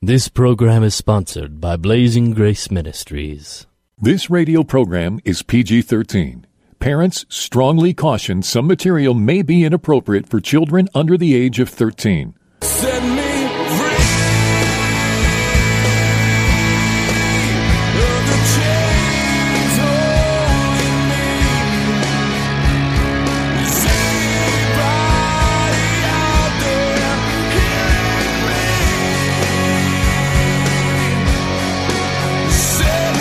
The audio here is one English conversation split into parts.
This program is sponsored by Blazing Grace Ministries. This radio program is PG-13. Parents strongly caution some material may be inappropriate for children under the age of 13. Set me free of the chains holding me. Is anybody out there hearing me? Set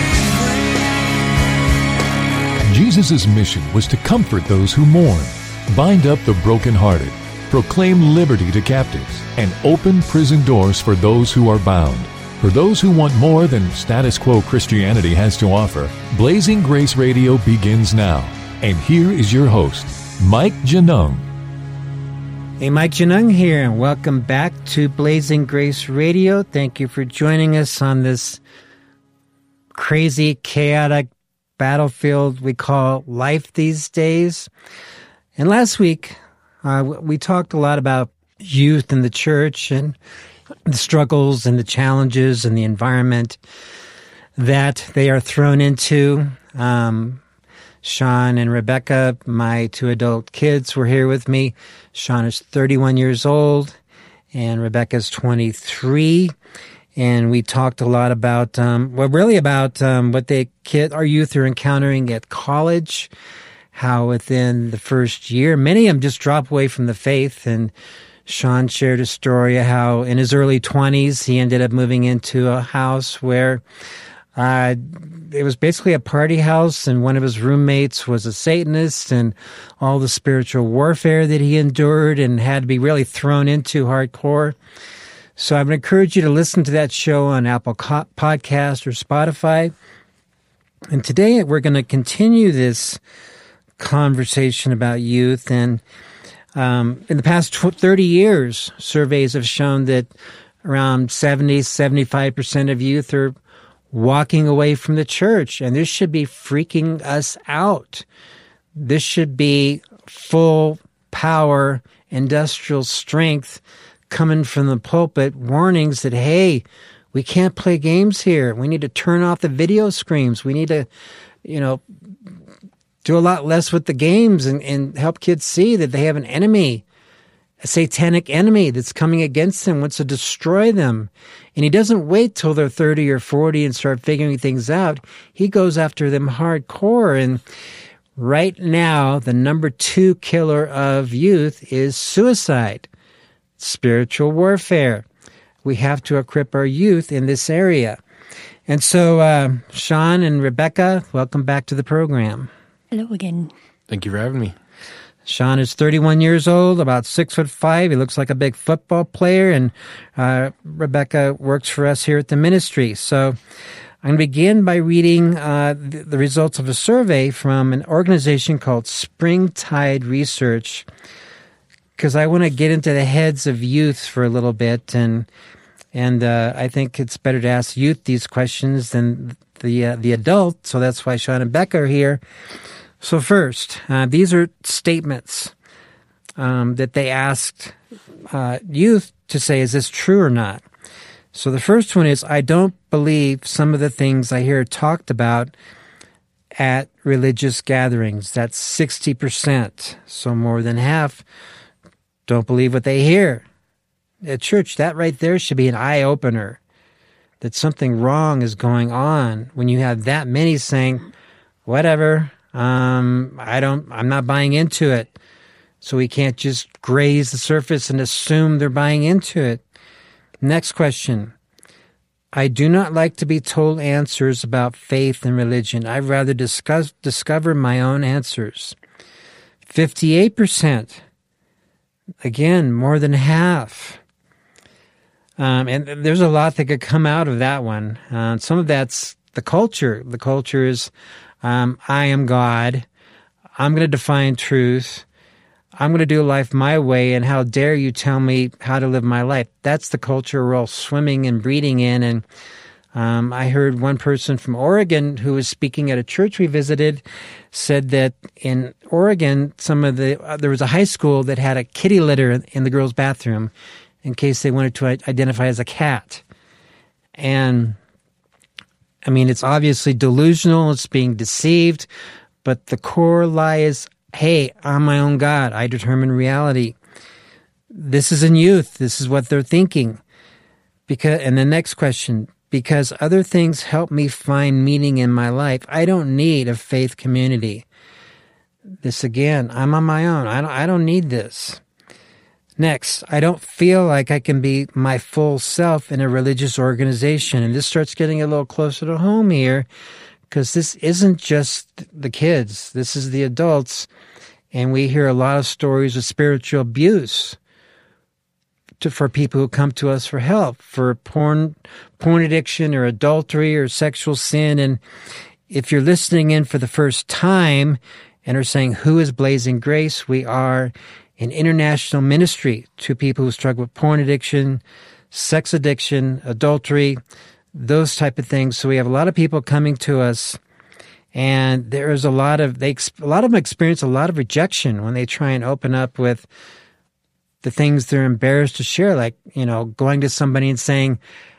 me free. Jesus' mission was to comfort those who mourn, bind up the brokenhearted, proclaim liberty to captives, and open prison doors for those who are bound. For those who want more than status quo Christianity has to offer, Blazing Grace Radio begins now. And here is your host, Mike Janung. Hey, Mike Janung here, and welcome back to Blazing Grace Radio. Thank you for joining us on this crazy, chaotic battlefield we call life these days. And last week, we talked a lot about youth in the church and the struggles and the challenges and the environment that they are thrown into. Sean and Rebecca, my two adult kids, were here with me. Sean is 31 years old and Rebecca's 23. And we talked a lot about, what our youth are encountering at college, how within the first year, many of them just drop away from the faith. And Sean shared a story of how in his early 20s, he ended up moving into a house where it was basically a party house, and one of his roommates was a Satanist, and all the spiritual warfare that he endured and had to be really thrown into hardcore. So I would encourage you to listen to that show on Apple Podcast or Spotify. And today we're going to continue this conversation about youth. And in the past 30 years, surveys have shown that around 75% of youth are walking away from the church. And this should be freaking us out. This should be full power, industrial strength coming from the pulpit, warnings that, hey, we can't play games here. We need to turn off the video screens. We need to, do a lot less with the games and help kids see that they have an enemy, a satanic enemy that's coming against them, wants to destroy them. And he doesn't wait till they're 30 or 40 and start figuring things out. He goes after them hardcore. And right now, the number 2 killer of youth is suicide, spiritual warfare. We have to equip our youth in this area. And so, Sean and Rebecca, welcome back to the program. Hello again. Thank you for having me. Sean is 31 years old, about 6'5". He looks like a big football player, and Rebecca works for us here at the ministry. So I'm going to begin by reading the results of a survey from an organization called Springtide Research, because I want to get into the heads of youth for a little bit, and I think it's better to ask youth these questions than the adult. So that's why Sean and Becca are here. So first, these are statements that they asked youth to say, is this true or not? So the first one is, I don't believe some of the things I hear talked about at religious gatherings. That's 60%. So more than half don't believe what they hear at church. That right there should be an eye-opener that something wrong is going on when you have that many saying, whatever, I'm not buying into it. So we can't just graze the surface and assume they're buying into it. Next question. I do not like to be told answers about faith and religion. I'd rather discover my own answers. 58%. Again, more than half. And there's a lot that could come out of that one. Some of that's the culture. The culture is, I am God. I'm going to define truth. I'm going to do life my way, and how dare you tell me how to live my life? That's the culture we're all swimming and breeding in. And I heard one person from Oregon who was speaking at a church we visited said that in Oregon, there was a high school that had a kitty litter in the girls' bathroom in case they wanted to identify as a cat. And I mean, it's obviously delusional, it's being deceived, but the core lie is, hey, I'm my own God. I determine reality. This is in youth. This is what they're thinking. And the next question, because other things help me find meaning in my life, I don't need a faith community. This again, I'm on my own. I don't need this. Next, I don't feel like I can be my full self in a religious organization. And this starts getting a little closer to home here, because this isn't just the kids. This is the adults. And we hear a lot of stories of spiritual abuse for people who come to us for help, for porn addiction or adultery or sexual sin. And if you're listening in for the first time and are saying, who is Blazing Grace? We are an international ministry to people who struggle with porn addiction, sex addiction, adultery, those type of things. So we have a lot of people coming to us, and there is a lot of them experience a lot of rejection when they try and open up with the things they're embarrassed to share, like, going to somebody and saying,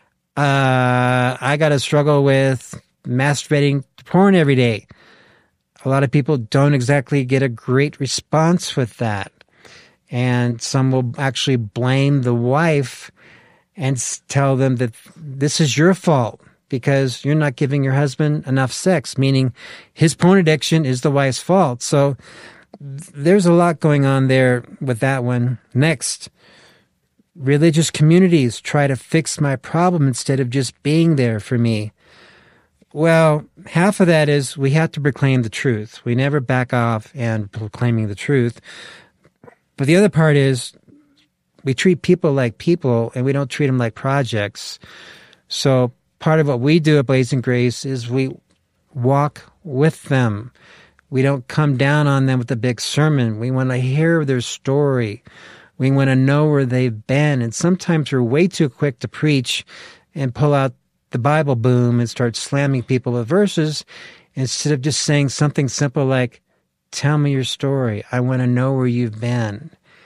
I got to struggle with masturbating to porn every day. A lot of people don't exactly get a great response with that. And some will actually blame the wife and tell them that this is your fault because you're not giving your husband enough sex, meaning his porn addiction is the wife's fault. So there's a lot going on there with that one. Next, religious communities try to fix my problem instead of just being there for me. Well, half of that is we have to proclaim the truth. We never back off and proclaiming the truth. But the other part is we treat people like people and we don't treat them like projects. So part of what we do at Blazing Grace is we walk with them. We don't come down on them with a big sermon. We want to hear their story. We want to know where they've been. And sometimes we're way too quick to preach and pull out the Bible boom and start slamming people with verses instead of just saying something simple like, tell me your story. I want to know where you've been.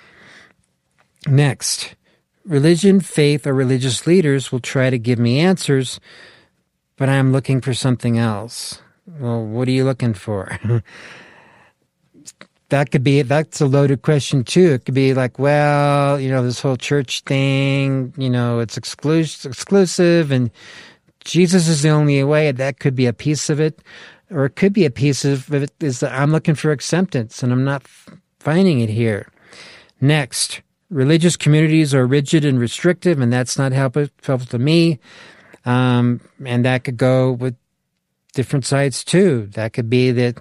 Next, religion, faith, or religious leaders will try to give me answers, but I'm looking for something else. Well, what are you looking for? That's a loaded question too. It could be like, well, this whole church thing, it's exclusive and Jesus is the only way. That could be a piece of it. Or it could be a piece of it is that I'm looking for acceptance and I'm not finding it here. Next, religious communities are rigid and restrictive, and that's not helpful to me. And that could go with different sides too. That could be that,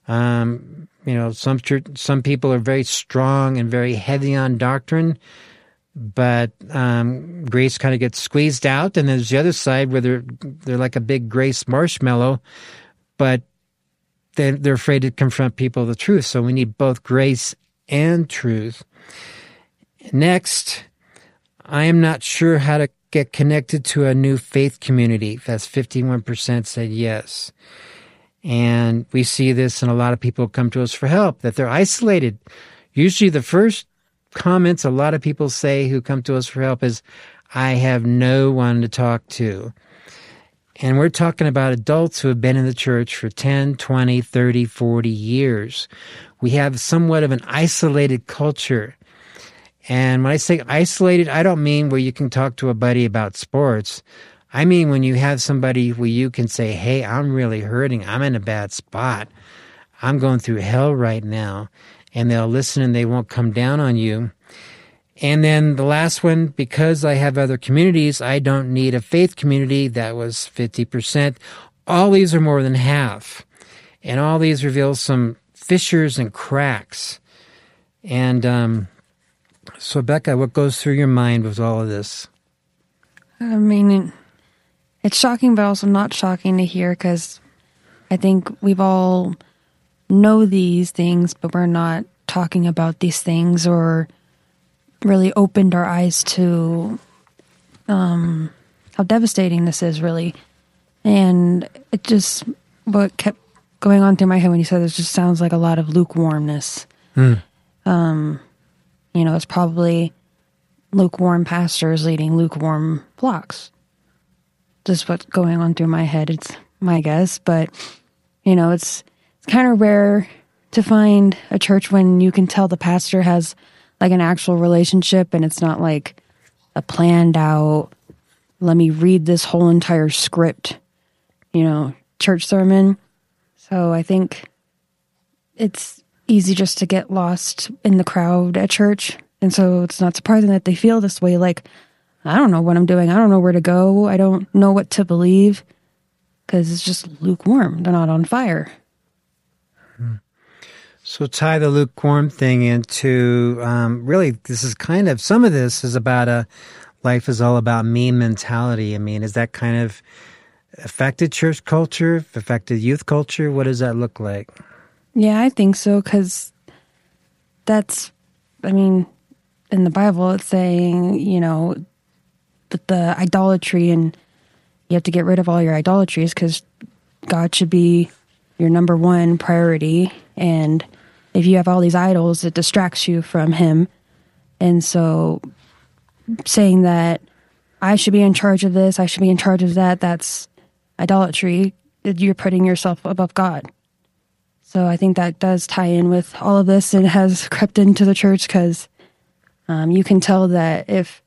some people are very strong and very heavy on doctrine, but grace kind of gets squeezed out. And there's the other side where they're like a big grace marshmallow, but they're afraid to confront people with the truth. So we need both grace and truth. Next, I am not sure how to get connected to a new faith community. That's 51% said yes. And we see this in a lot of people who come to us for help, that they're isolated. Usually the first comments a lot of people say who come to us for help is, I have no one to talk to. And we're talking about adults who have been in the church for 10, 20, 30, 40 years. We have somewhat of an isolated culture. And when I say isolated, I don't mean where you can talk to a buddy about sports. I mean when you have somebody where you can say, hey, I'm really hurting. I'm in a bad spot. I'm going through hell right now. And they'll listen and they won't come down on you. And then the last one, because I have other communities, I don't need a faith community. That was 50%. All these are more than half. And all these reveal some fissures and cracks. And so, Becca, what goes through your mind with all of this? I mean, it's shocking, but also not shocking to hear, because I think we've all know these things, but we're not talking about these things or really opened our eyes to how devastating this is, really. And it just, what kept going on through my head when you said this, just sounds like a lot of lukewarmness. It's probably lukewarm pastors leading lukewarm flocks. just what's going on through my head. It's my guess, but it's kind of rare to find a church when you can tell the pastor has like an actual relationship and it's not like a planned out, let me read this whole entire script, church sermon. So I think it's easy just to get lost in the crowd at church. And so it's not surprising that they feel this way. Like, I don't know what I'm doing. I don't know where to go. I don't know what to believe because it's just lukewarm. They're not on fire. So tie the lukewarm thing into, really, this is kind of, some of this is about life is all about me mentality. I mean, is that kind of affected church culture, affected youth culture? What does that look like? Yeah, I think so, because in the Bible, it's saying, that the idolatry, and you have to get rid of all your idolatries because God should be your number one priority. And if you have all these idols, it distracts you from Him. And so saying that I should be in charge of this, I should be in charge of that, that's idolatry. You're putting yourself above God. So I think that does tie in with all of this and has crept into the church because you can tell that if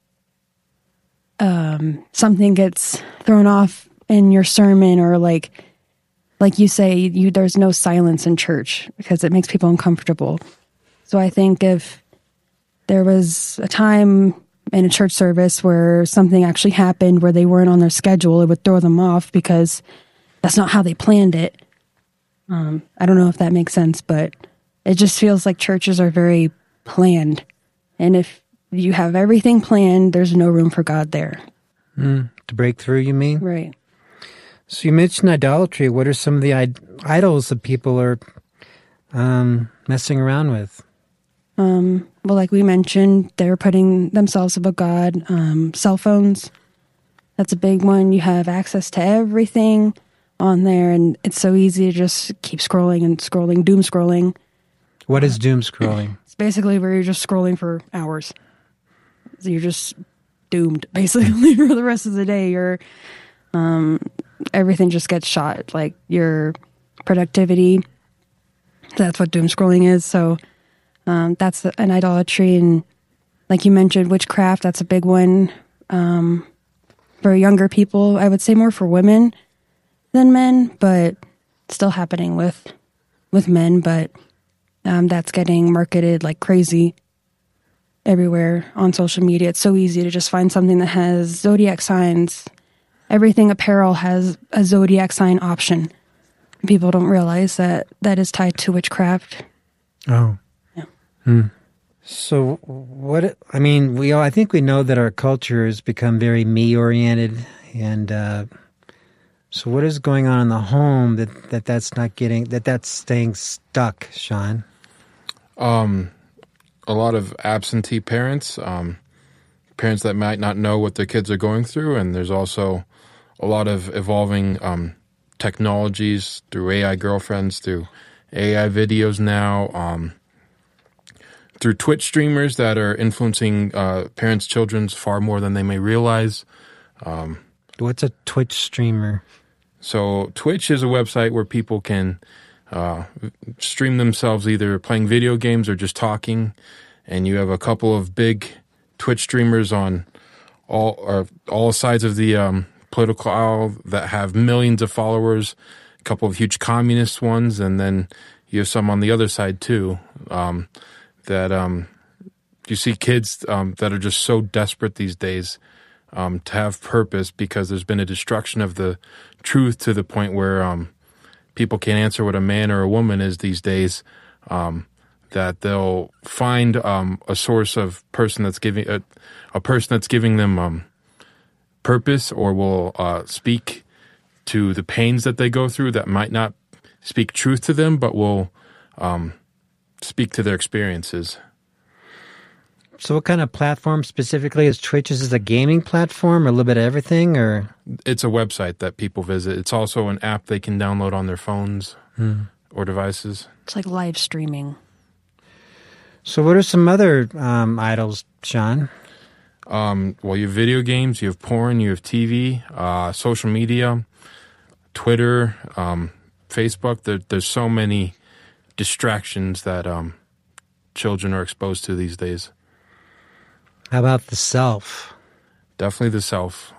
something gets thrown off in your sermon or like you say, there's no silence in church because it makes people uncomfortable. So I think if there was a time in a church service where something actually happened where they weren't on their schedule, it would throw them off because that's not how they planned it. I don't know if that makes sense, but it just feels like churches are very planned. And if you have everything planned, there's no room for God there. To break through, you mean? Right. So you mentioned idolatry. What are some of the idols that people are messing around with? Well, like we mentioned, they're putting themselves above God. Cell phones, that's a big one. You have access to everything on there, and it's so easy to just keep scrolling and scrolling, doom scrolling. What is doom scrolling? It's basically where you're just scrolling for hours. So you're just doomed, basically, for the rest of the day. You're everything just gets shot, like your productivity. That's what doom scrolling is. So that's an idolatry. And like you mentioned, witchcraft, that's a big one. For younger people, I would say more for women than men, but still happening with men. But that's getting marketed like crazy everywhere on social media. It's so easy to just find something that has zodiac signs. Everything apparel has a zodiac sign option. People don't realize that is tied to witchcraft. Oh. Yeah. So I think we know that our culture has become very me-oriented, and so what is going on in the home that's staying stuck, Sean? A lot of absentee parents, parents that might not know what their kids are going through, and there's also a lot of evolving technologies through AI girlfriends, through AI videos now, through Twitch streamers that are influencing parents' children's far more than they may realize. What's a Twitch streamer? So Twitch is a website where people can stream themselves either playing video games or just talking, and you have a couple of big Twitch streamers on all sides of the political aisle that have millions of followers, a couple of huge communist ones, and then you have some on the other side too, that you see kids that are just so desperate these days to have purpose because there's been a destruction of the truth to the point where people can't answer what a man or a woman is these days, that they'll find a source of person that's giving a person that's giving them purpose, or will speak to the pains that they go through that might not speak truth to them, but will speak to their experiences. So what kind of platform specifically is Twitch? Is this a gaming platform or a little bit of everything? Or it's a website that people visit. It's also an app they can download on their phones or devices. It's like live streaming. So what are some other idols, Sean? Well, you have video games, you have porn, you have TV, social media, Twitter, Facebook. There's so many distractions that children are exposed to these days. How about the self? Definitely the self.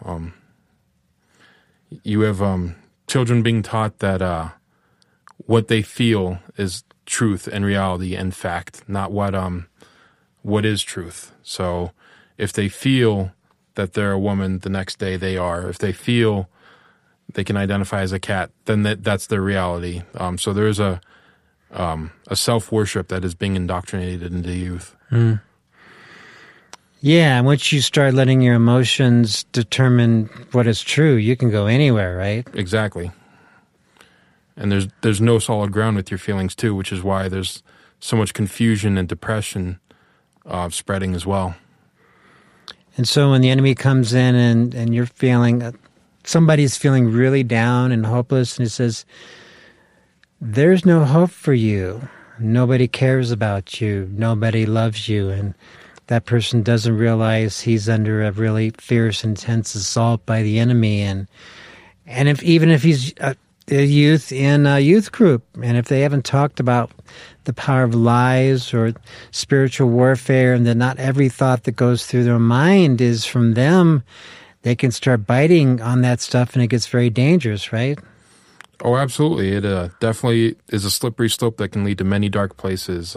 You have children being taught that what they feel is truth and reality and fact, not what is truth. So if they feel that they're a woman, the next day they are. If they feel they can identify as a cat, then that's their reality. So there's a self-worship that is being indoctrinated into youth. Mm. Yeah, and once you start letting your emotions determine what is true, you can go anywhere, right? Exactly. And there's no solid ground with your feelings too, which is why there's so much confusion and depression spreading as well. And so when the enemy comes in and you're feeling, somebody's feeling really down and hopeless, and he says, there's no hope for you. Nobody cares about you. Nobody loves you. And that person doesn't realize he's under a really fierce, intense assault by the enemy. And even if he's a youth in a youth group, and if they haven't talked about the power of lies or spiritual warfare, and that not every thought that goes through their mind is from them, they can start biting on that stuff, and it gets very dangerous, right? Oh, absolutely. It definitely is a slippery slope that can lead to many dark places,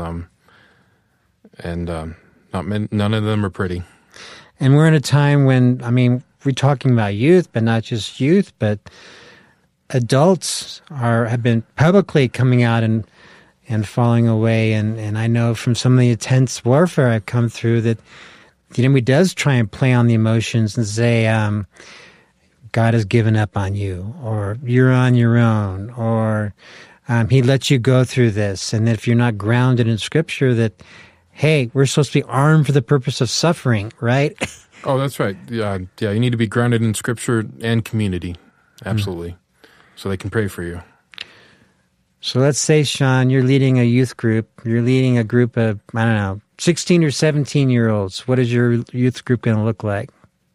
none of them are pretty. And we're in a time when, we're talking about youth, but not just youth, but adults have been publicly coming out and falling away. And I know from some of the intense warfare I've come through that the enemy does try and play on the emotions and say, God has given up on you, or you're on your own, or he lets you go through this. And if you're not grounded in Scripture, that, hey, we're supposed to be armed for the purpose of suffering, right? Oh, that's right. Yeah, you need to be grounded in Scripture and community. Absolutely. So they can pray for you. So let's say, Sean, you're leading a youth group. You're leading a group of, 16 or 17-year-olds. What is your youth group going to look like?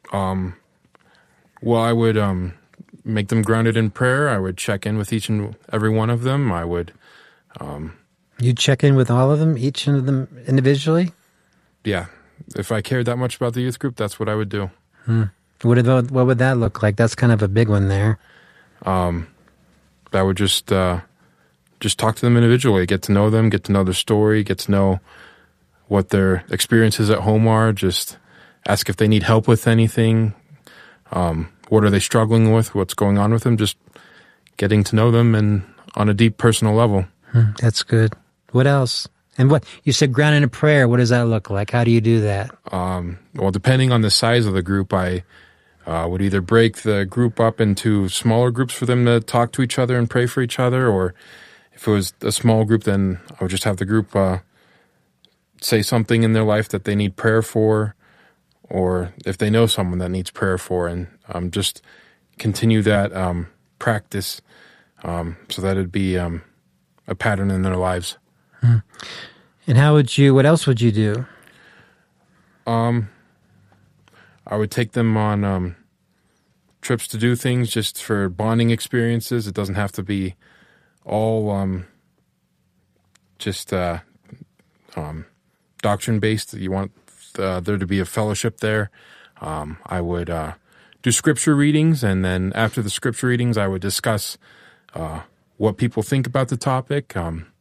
Well, I would make them grounded in prayer. I would check in with each and every one of them. I would... You check in with all of them, each of them individually? Yeah. If I cared that much about the youth group, that's what I would do. What would that look like? That's kind of a big one there. I would just talk to them individually, get to know them, get to know their story, get to know what their experiences at home are, just ask if they need help with anything. What are they struggling with? What's going on with them? Just getting to know them and on a deep personal level. That's good. What else? And what you said, grounded in prayer. What does that look like? How do you do that? Well, depending on the size of the group, I would either break the group up into smaller groups for them to talk to each other and pray for each other, or if it was a small group, then I would just have the group say something in their life that they need prayer for, or if they know someone that needs prayer for, and just continue that practice so that it'd be a pattern in their lives. And what else would you do? I would take them on trips to do things just for bonding experiences. It doesn't have to be all just doctrine-based. You want there to be a fellowship there. I would do scripture readings, and then after the scripture readings, I would discuss what people think about the topic,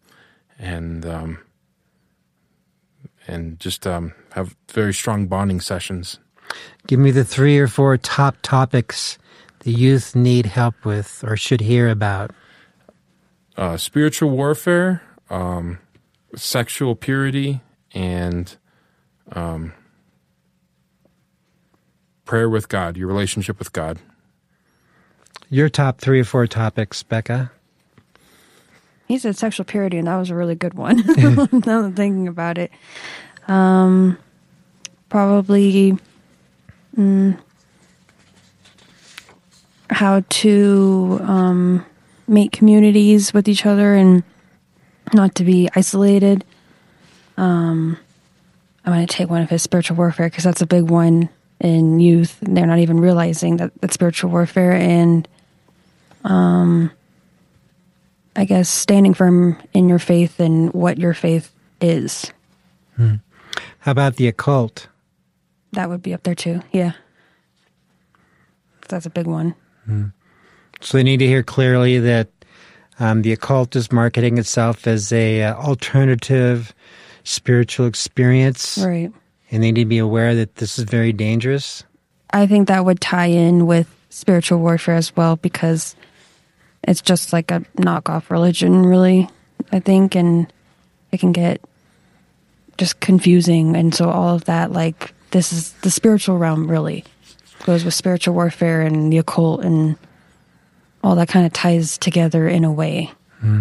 and just have very strong bonding sessions. Give me the 3 or 4 top topics the youth need help with or should hear about. Spiritual warfare, sexual purity, and prayer with God, your relationship with God. Your top 3 or 4 topics, Becca. He said sexual purity, and that was a really good one. Now that I'm thinking about it. Probably how to make communities with each other and not to be isolated. I'm going to take one of his spiritual warfare because that's a big one in youth. They're not even realizing that that's spiritual warfare, and I guess standing firm in your faith and what your faith is. How about the occult? That would be up there too. Yeah. That's a big one. So they need to hear clearly that the occult is marketing itself as a alternative spiritual experience. Right. And they need to be aware that this is very dangerous. I think that would tie in with spiritual warfare as well, because it's just like a knockoff religion, really, I think, and it can get just confusing. And so all of that, like, this is the spiritual realm, really goes with spiritual warfare, and the occult and all that kind of ties together in a way.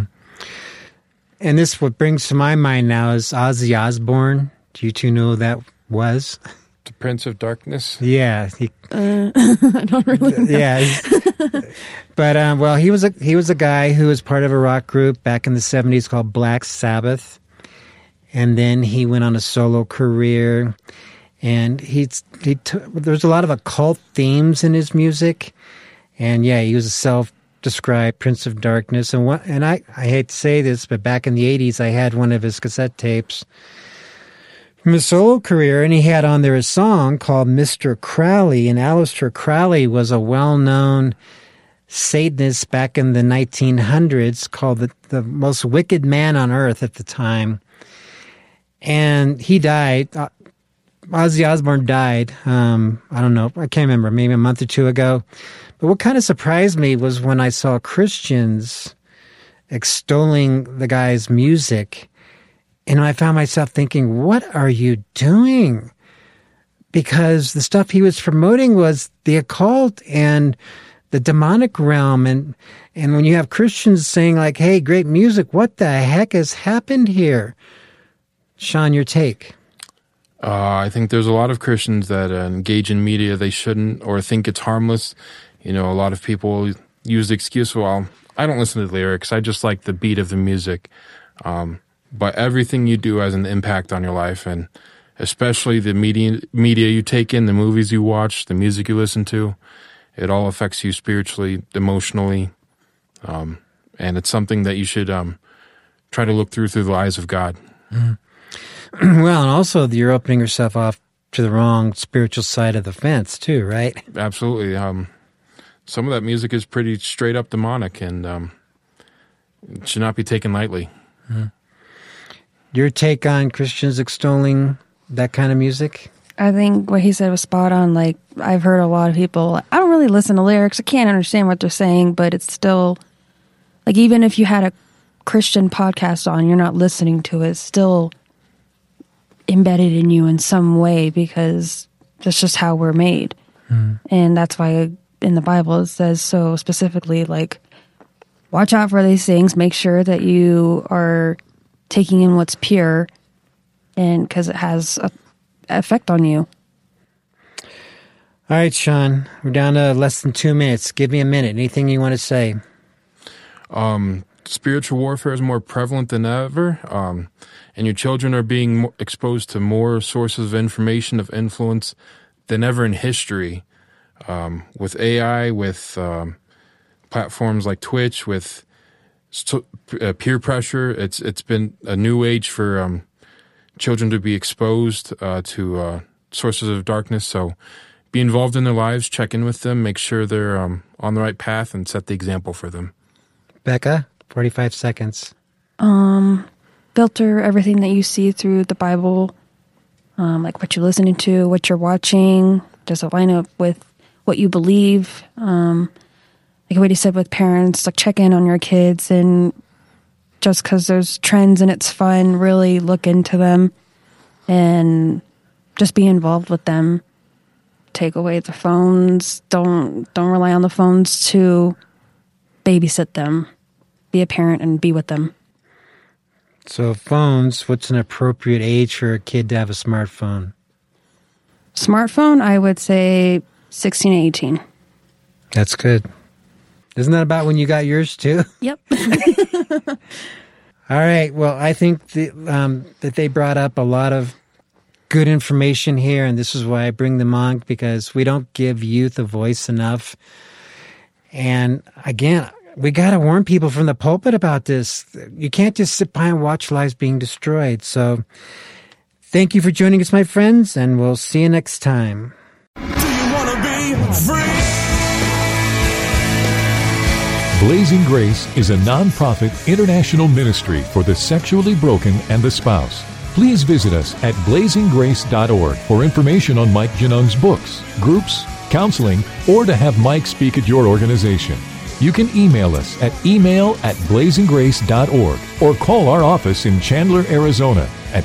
And this, what brings to my mind now, is Ozzy Osbourne. Do you two know who that was? The Prince of Darkness. Yeah. I don't really know. Yeah. But, well, he was a guy who was part of a rock group back in the 70s called Black Sabbath. And then he went on a solo career. And there's a lot of occult themes in his music. And yeah, he was a self-described Prince of Darkness. And I hate to say this, but back in the 80s, I had one of his cassette tapes from his solo career, and he had on there a song called Mr. Crowley. And Aleister Crowley was a well-known Satanist back in the 1900s, called the most wicked man on earth at the time. And he died. Ozzy Osbourne died, I don't know, I can't remember, maybe a month or two ago. But what kind of surprised me was when I saw Christians extolling the guy's music, and I found myself thinking, what are you doing? Because the stuff he was promoting was the occult and the demonic realm. And when you have Christians saying like, hey, great music, what the heck has happened here? Sean, your take. I think there's a lot of Christians that engage in media they shouldn't, or think it's harmless. You know, a lot of people use the excuse, well, I don't listen to the lyrics, I just like the beat of the music. But everything you do has an impact on your life, and especially the media you take in, the movies you watch, the music you listen to, it all affects you spiritually, emotionally, and it's something that you should try to look through the eyes of God. Well, and also you're opening yourself off to the wrong spiritual side of the fence too, right? Absolutely. Some of that music is pretty straight up demonic, and it should not be taken lightly. Your take on Christians extolling that kind of music? I think what he said was spot on. Like, I've heard a lot of people, I don't really listen to lyrics, I can't understand what they're saying, but it's still, like, even if you had a Christian podcast on, you're not listening to it, it's still embedded in you in some way, because that's just how we're made. And that's why in the Bible it says so specifically, like, watch out for these things, make sure that you are taking in what's pure, and because it has an effect on you. All right, Sean, we're down to less than 2 minutes. Give me a minute. Anything you want to say? Spiritual warfare is more prevalent than ever, and your children are being exposed to more sources of information, of influence than ever in history. With AI, with platforms like Twitch, with peer pressure, it's been a new age for children to be exposed to sources of darkness. So be involved in their lives, check in with them, make sure they're on the right path, and set the example for them. Becca, 45 seconds. Filter everything that you see through the Bible, like what you're listening to, what you're watching. Does it line up with what you believe? Like what he said with parents, like check in on your kids, and just because there's trends and it's fun, really look into them and just be involved with them. Take away the phones. Don't rely on the phones to babysit them. Be a parent and be with them. So phones, what's an appropriate age for a kid to have a smartphone? Smartphone, I would say 16 to 18. That's good. Isn't that about when you got yours too? Yep. All right. Well, I think that they brought up a lot of good information here, and this is why I bring them on, because we don't give youth a voice enough. And again, we got to warn people from the pulpit about this. You can't just sit by and watch lives being destroyed. So thank you for joining us, my friends, and we'll see you next time. Do you want to be free? Blazing Grace is a non-profit international ministry for the sexually broken and the spouse. Please visit us at blazinggrace.org for information on Mike Genung's books, groups, counseling, or to have Mike speak at your organization. You can email us at email@blazinggrace.org or call our office in Chandler, Arizona at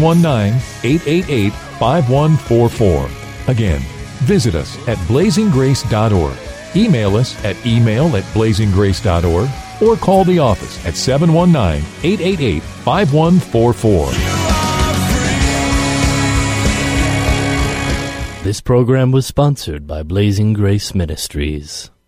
719-888-5144. Again, visit us at blazinggrace.org. Email us at email@blazinggrace.org or call the office at 719-888-5144. This program was sponsored by Blazing Grace Ministries.